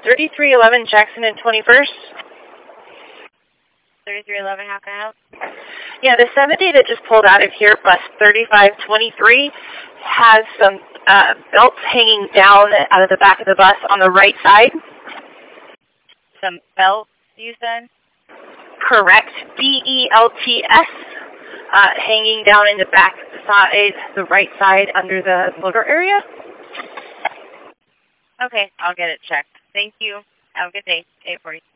3311 Jackson and 21st. 3311, how can I help? Yeah, the 70 that just pulled out of here, bus 3523, has some belts hanging down out of the back of the bus on the right side. Some belts, you said? Correct. BELTS, hanging down in the back side, the right side under the motor area. Okay, I'll get it checked. Thank you. Have a good day. 840.